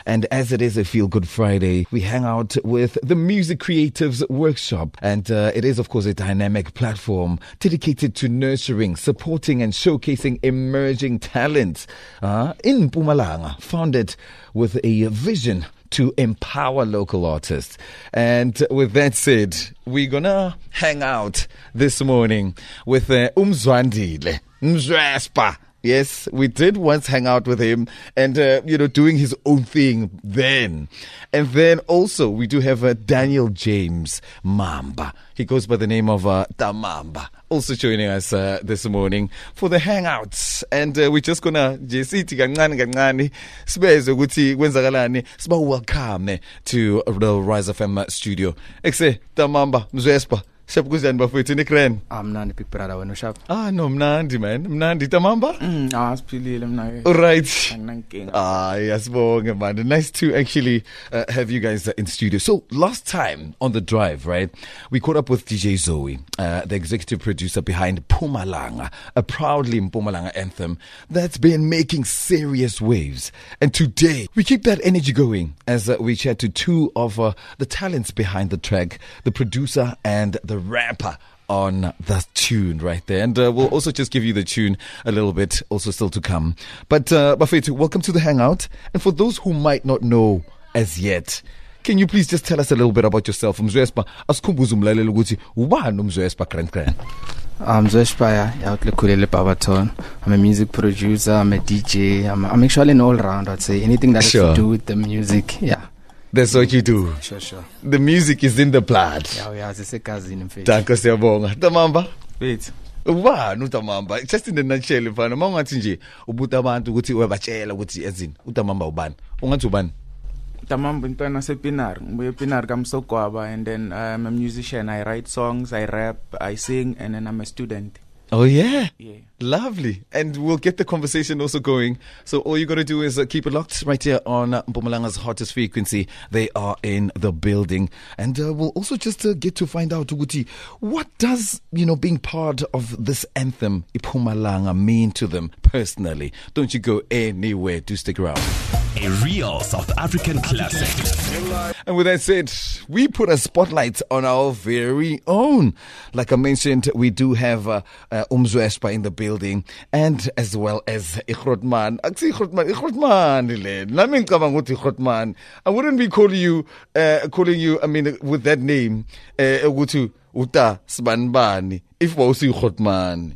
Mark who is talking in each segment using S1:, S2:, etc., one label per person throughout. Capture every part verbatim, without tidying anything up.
S1: And as it is a Feel Good Friday, we hang out with the Music Creatives Workshop. And uh, it is, of course, a dynamic platform dedicated to nurturing, supporting and showcasing emerging talents uh, in Mpumalanga, founded with a vision to empower local artists. And with that said, we're going to hang out this morning with uh, Umzwandile Mzwespa. Yes, we did once hang out with him and, uh, you know, doing his own thing then. And then also we do have uh, Daniel James Mamba. He goes by the name of uh, Tamamba, also joining us uh, this morning for the hangouts. And uh, we're just going to jesithi kancane kancane sibeze ukuthi kwenzakalani siba welcome to the Rise F M studio. Ekse Tamamba Mzwespa. Shap kuzani bafethu nikren.
S2: Ah mnandi big brother wena shap.
S1: Ah no mnandi man. Mnandi Tamamba?
S2: Mm ah siphilile mina.
S1: All right.
S2: Anginankinga.
S1: Ah yasibonga man. Nice to actually uh, have you guys uh, in studio. So last time on the drive, right? We caught up with D J Zoe, uh, the executive producer behind Mpumalanga, a proudly Mpumalanga anthem that's been making serious waves. And today we keep that energy going as uh, we chat to two of uh, the talents behind the track, the producer and the rapper on the tune right there. And uh, we'll also just give you the tune a little bit, also still to come. But uh, Bafethu, welcome to the Hangout. And for those who might not know as yet, can you please just tell us a little bit about yourself? Mzwespa, asikhumbuze umlaleli ukuthi ubani uMzwespa Grand Grand?
S2: I'm Mzwespa, Yautlekulele Babaton. I'm a music producer, I'm a D J, I'm, I'm actually an all-round, I'd say. Anything that
S1: Sure.
S2: has to do with the music, yeah.
S1: That's what you do.
S2: Sure, sure.
S1: The music is in the blood.
S2: Yeah, yeah, it's a cousin in fact.
S1: Danke siyabonga. Tamamba?
S2: Wait.
S1: Ubani uTamamba? Just in the nutshell mfana, mawungathi nje ubuta abantu ukuthi uyabatshela ukuthi ezini uTamamba ubani? Ungathi ubani?
S3: Tamamba intwana sePinar, ngibuye ePinar kaMsogwaba, and then I'm a musician. I write songs, I rap, I sing, and then I'm a student.
S1: Oh yeah.
S3: Yeah.
S1: Lovely. And we'll get the conversation also going. So all you got to do is uh, keep it locked right here on uh, Mpumalanga's hottest frequency. They are in the building. And uh, we'll also just uh, get to find out, Uguti, what does, you know, being part of this anthem, Mpumalanga, mean to them personally? Don't you go anywhere. Do stick around.
S4: A real South African classic.
S1: And with that said, we put a spotlight on our very own. Like I mentioned, we do have uh, uh, Umzwespa in the building, and as well as Ikhrotman. Actually, Ikhrotman, Ikhrotman, Nami ngicabanga ukuthi Ikhrotman. I wouldn't be calling you, uh, calling you. I mean, with that name, ukuthi uta sbanbani. If wawusi Ikhrotman.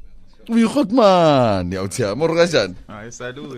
S1: Uyikhrotman yawuthi moro kanjani?
S3: Hayi salute.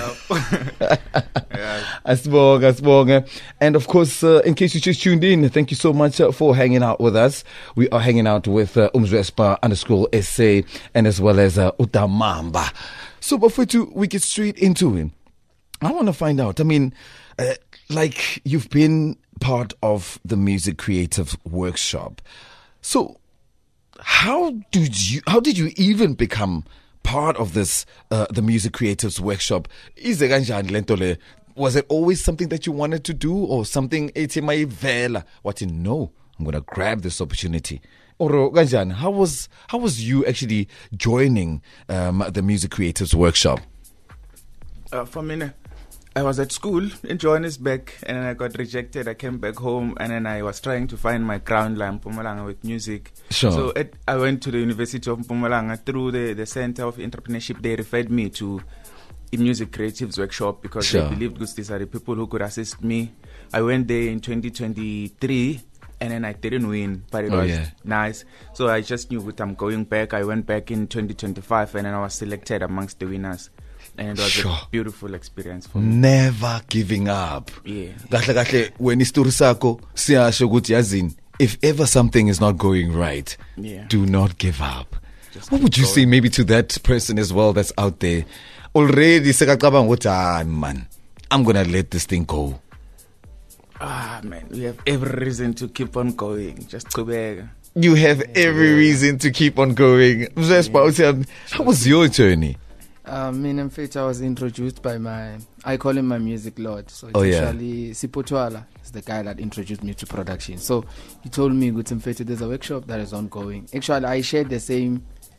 S1: Asibonga, asibonga. And of course, uh, in case you just tuned in, thank you so much uh, for hanging out with us. We are hanging out with uh, Umzwespa underscore S A and as well as uh, Utamamba. So before we get straight into it, I want to find out, I mean, uh, like you've been part of the Music Creative Workshop. So How did you? How did you even become part of this, uh, the Music Creatives Workshop? Ize kanjani lento le? Was it always something that you wanted to do, or something ethi mayivela wathi no, I'm gonna grab this opportunity? Or kanjani? How was how was you actually joining um, the Music Creatives Workshop?
S3: Uh, for me, I was at school in Johannesburg, and then I got rejected. I came back home, and then I was trying to find my ground line, Mpumalanga, with music.
S1: Sure.
S3: So it, I went to the University of Mpumalanga through the, the Center of Entrepreneurship. They referred me to a Music Creatives Workshop because
S1: Sure.
S3: they believed these are the people who could assist me. I went there in twenty twenty-three, and then I didn't win, but it
S1: Oh,
S3: was
S1: yeah.
S3: nice. So I just knew that I'm going back. I went back in twenty twenty-five, and then I was selected amongst the winners. And it was
S1: Sure.
S3: a beautiful experience for me.
S1: Never giving up.
S3: Yeah.
S1: Kahle kahle when istori sakho siyasho ukuthi yazini, if ever something is not going right,
S3: Yeah.
S1: do not give up.
S3: Just
S1: What
S3: keep
S1: would you
S3: going.
S1: say maybe to that person as well that's out there already sekacabanga ukuthi ah man, I'm going to let this thing go?
S3: Ah, man, we have every reason to keep on going. Just go.
S1: You have every reason to keep on going. Mzwespa, how was your journey?
S2: Uh, me in fact, I was introduced by my, I call him my music lord. So it's
S1: Oh, yeah.
S2: actually Sipotwala is the guy that introduced me to production. So he told me, good in fact, there's a workshop that is ongoing. Actually, I shared the same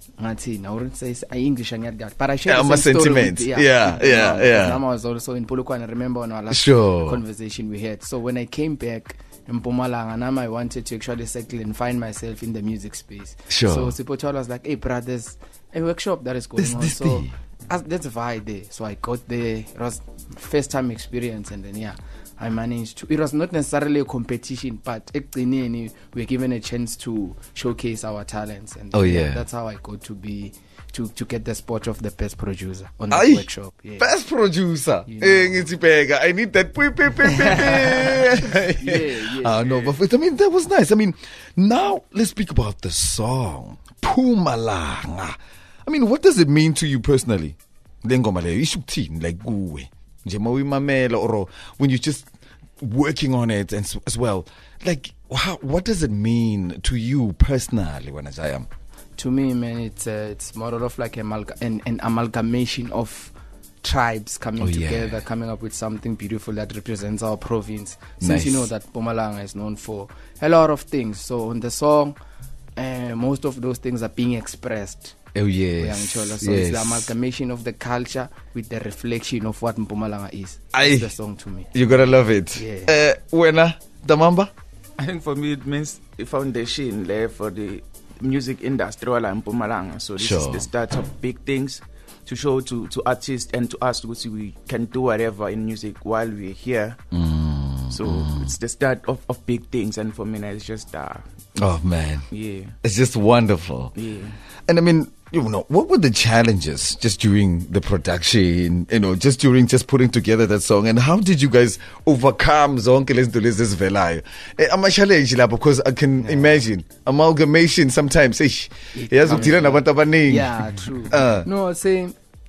S2: ngathi now it says I English ngiyadala but I share
S1: yeah,
S2: the
S1: my
S2: same story
S1: sentiments
S2: with,
S1: yeah yeah yeah,
S2: um,
S1: yeah.
S2: I was also in Polokwane. I remember on our last
S1: sure.
S2: conversation we had. So when I came back in Mpumalanga, now I wanted to actually settle and find myself in the music space.
S1: Sure.
S2: So Sipho was like, hey brothers, a workshop that is going
S1: this,
S2: on.
S1: This
S2: so as, that's why there. So I got there. It was first time experience, and then yeah, I managed to. It was not necessarily a competition, but we were given a chance to showcase our talents, and
S1: oh yeah,
S2: that's how I got to be. To, to get the spot of the best producer on the
S1: Aye,
S2: workshop. Yeah.
S1: Best producer.
S2: You
S1: know. I need that.
S2: yeah, yeah,
S1: uh, no,
S2: yeah.
S1: but I mean, that was nice. I mean, now let's speak about the song. Mpumalanga. I mean, what does it mean to you personally? Like, or when you're just working on it and as well. Like, how, what does it mean to you personally when I am?
S2: To me, man, it's uh, it's more of like amalga- an, an amalgamation of tribes coming
S1: oh,
S2: together,
S1: yeah.
S2: coming up with something beautiful that represents our province.
S1: Nice.
S2: Since you know that Mpumalanga is known for a lot of things, so in the song, uh, most of those things are being expressed.
S1: Oh yes,
S2: so
S1: yes.
S2: It's the amalgamation of the culture with the reflection of what Mpumalanga is.
S1: Aye.
S2: That's the song to me.
S1: You gotta love it.
S2: Yeah.
S1: Uh, Wena, Damamba?
S3: I think for me it means a foundation there for the music industry in Mpumalanga. So this
S1: sure.
S3: is the start of big things to show to, to artists and to us to see we can do whatever in music while we're here.
S1: Mm,
S3: so
S1: mm.
S3: it's the start of, of big things, and for me it's just uh,
S1: oh man,
S3: yeah,
S1: it's just wonderful.
S3: Yeah.
S1: And I mean, you know, what were the challenges just during the production, you know, just during just putting together that song, and how did you guys overcome zonke lezinto lezi ezivelayo? Ama challenge lapho, because I can yeah. imagine amalgamation sometimes yazi udila nabantu abaningi.
S2: Yeah, true.
S1: uh,
S2: no, I'd say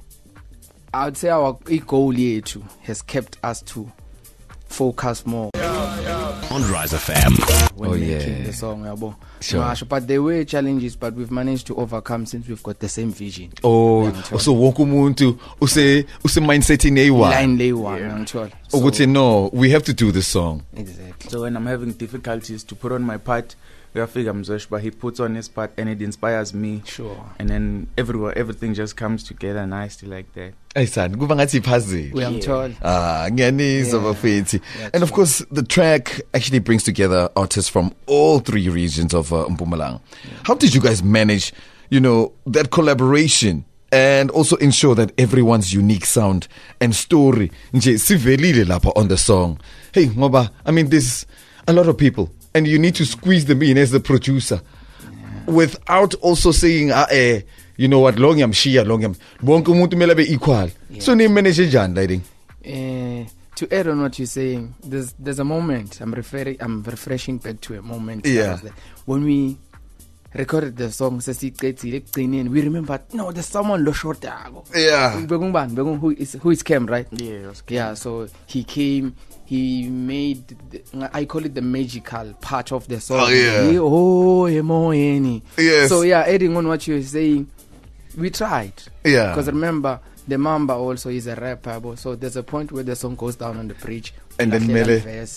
S2: I would say our goal yethu has kept us to focus more
S4: on Rise F M
S2: when
S1: oh,
S2: making
S1: yeah.
S2: the song, yabo.
S1: Sure.
S2: But there were challenges, but we've managed to overcome since we've got the same vision.
S1: Oh, so wonke umuntu use use mindset in A one.
S2: Line lay one, ngithola.
S1: Ukuthi no, we have to do this song.
S2: Exactly.
S3: So when I'm having difficulties to put on my part, we are figure Mzoshba, he puts on his part and it inspires me.
S2: Sure.
S3: And then everywhere everything just comes together nicely like that.
S1: Hey son, kuba ngathi iphazile.
S2: We am told.
S1: Ah, ngiyanizwa bafethi. And of course, the track actually brings together artists from all three regions of uh, Mpumalanga. Yeah. How did you guys manage, you know, that collaboration and also ensure that everyone's unique sound and story nje sivelile lapha on the song? Hey, ngoba, I mean, there's a lot of people and you need to squeeze them in as the producer yeah. without also saying, ah, eh, you know what, long yam shia, long yam, bonke umuntu mele be equal. Yeah. So ni manage njani lighting?
S2: Uh, to add on what you're saying, there's there's a moment I'm referring, I'm refreshing back to a moment.
S1: Yeah.
S2: When we recorded the song, we remember, no, there's someone lo short.
S1: Yeah.
S2: Who is who is Cam, right?
S3: Yeah.
S2: Yeah. So he came. He made, the, I call it the magical part of the song.
S1: Oh, yeah.
S2: Oh, Emoeni.
S1: Yes.
S2: So, yeah, adding on what you're saying, we tried.
S1: Yeah.
S2: Because remember, the Mamba also is a rapper. So there's a point where the song goes down on the bridge.
S1: And then Mele.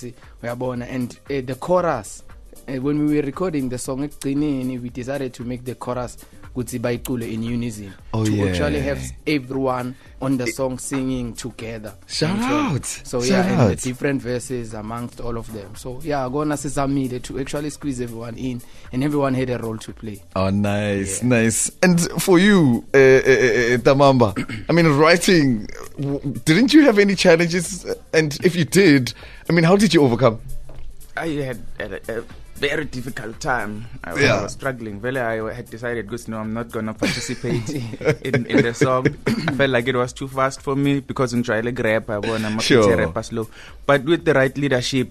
S2: And uh, the chorus, uh, when we were recording the song, we decided to make the chorus in unison.
S1: Oh,
S2: to
S1: yeah.
S2: actually have everyone on the song singing together.
S1: Shout out.
S2: So
S1: Shout
S2: yeah,
S1: out.
S2: and the different verses amongst all of them. So yeah, gonna say to actually squeeze everyone in, and everyone had a role to play.
S1: Oh, nice,
S2: yeah.
S1: nice. And for you, uh, uh, uh, Tamamba, I mean, writing, w- didn't you have any challenges? And if you did, I mean, how did you overcome?
S3: I had, had a, a very difficult time. I,
S1: yeah.
S3: I was struggling. Well, I had decided, because no, I'm not going to participate in, in the song. I felt like it was too fast for me because I'm trying to rap. I want to
S1: sure.
S3: rap slow. But with the right leadership,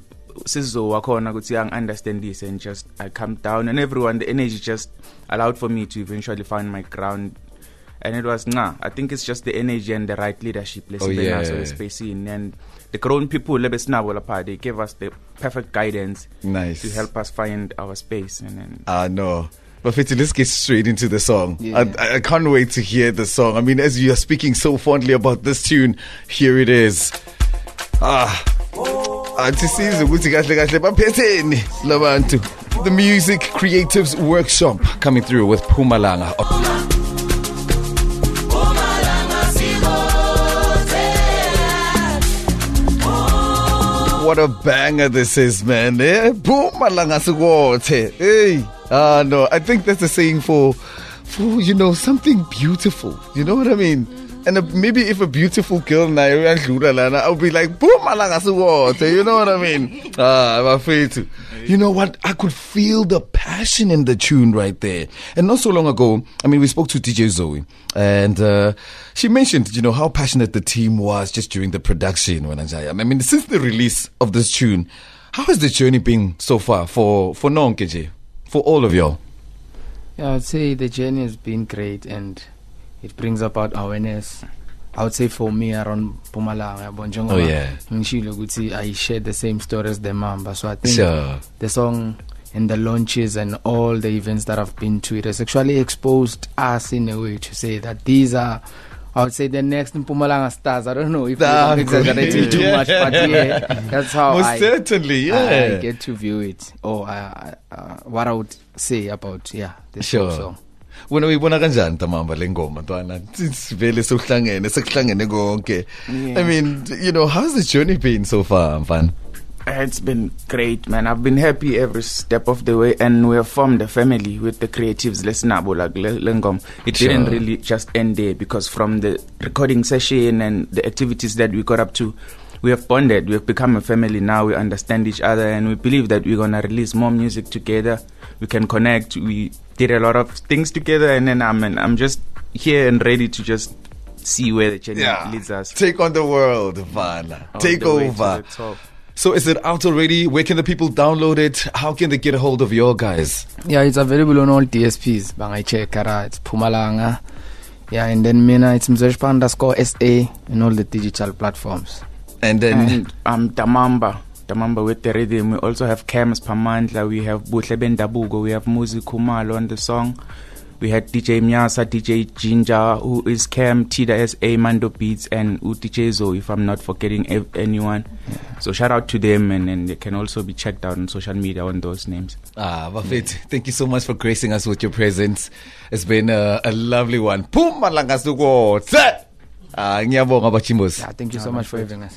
S3: I understand this and just I calmed down, and everyone, the energy just allowed for me to eventually find my ground. And it was, nah, I think it's just the energy and the right leadership.
S1: Oh, yeah.
S3: So the space in, and the grown people, they gave us the perfect guidance.
S1: Nice.
S3: To help us find our space. And then
S1: Ah, uh, no. But Fitzy, let's get straight into the song.
S2: Yeah.
S1: I, I can't wait to hear the song. I mean, as you are speaking so fondly about this tune, here it is. Ah. The Music Creatives Workshop coming through with Mpumalanga. What a banger this is, man. Eh? Boom, malanga sugote. Hey. Ah, uh, no, I think that's a saying for, for, you know, something beautiful. You know what I mean? And a, maybe if a beautiful girl, I'll be like, boom, malanga sugote. You know what I mean? Ah, I'm afraid to. You know what? I could feel the passion in the tune right there. And not so long ago, I mean, we spoke to D J Zoe, and uh, she mentioned, you know, how passionate the team was just during the production. I mean, since the release of this tune, how has the journey been so far for for Nonkeje, for all of y'all?
S2: Yeah, I'd say the journey has been great, and it brings about awareness. I would say for me around Mpumalanga, Bonjongo,
S1: oh yeah,
S2: I shared the same story as the Mamba. So I think
S1: sure.
S2: the song and the launches and all the events that I've been to, it has actually exposed us in a way to say that these are, I would say, the next Mpumalanga stars. I don't know if I'm exaggerating too
S1: yeah.
S2: much, but yeah, that's how
S1: Most
S2: I,
S1: certainly, yeah.
S2: I get to view it, or uh, uh, what I would say about yeah this
S1: sure.
S2: song.
S1: Wena uyibona kanjani tamamba lengoma ntwana sivele sokuhlangene sekuhlangene konke. I mean, you know, how's the journey been so far, Mfana?
S3: It's been great, man. I've been happy every step of the way, and we have formed a family with the creatives. Lesinabo like Lengom. It
S1: Sure.
S3: didn't really just end there, because from the recording session and the activities that we got up to, we have bonded. We have become a family now. We understand each other, and we believe that we're gonna release more music together. We can connect. We did a lot of things together, and then I'm and I'm just here and ready to just see where the journey
S1: Yeah.
S3: leads us.
S1: Take on the world, Mfana.
S3: All
S1: Take
S3: the way to
S1: over.
S3: the top.
S1: So is it out already? Where can the people download it? How can they get a hold of your guys?
S2: Yeah, it's available on all D S Ps. Bangay check kara, it's Mpumalanga. Yeah, and then Mina, it's Mzeshpa underscore S A in all the digital platforms.
S1: And then
S3: And um, Tamamba. Tamamba with the rhythm. We also have Cams Pamandla. We have Buhle Bendabugo. We have Muzi Kumalo on the song. We had D J Myasa, D J Ginger, who is Cam, Tida S A, Mando Beats, and D J Zo, if I'm not forgetting ev- anyone. Yeah. So shout out to them, and, and they can also be checked out on social media on those names.
S1: Ah, Bafet, thank you so much for gracing us with your presence. It's been a, a lovely one. Pumalanga sugo. Ah, ngiyabonga bachimbos.
S2: Yeah, thank you so much for having us.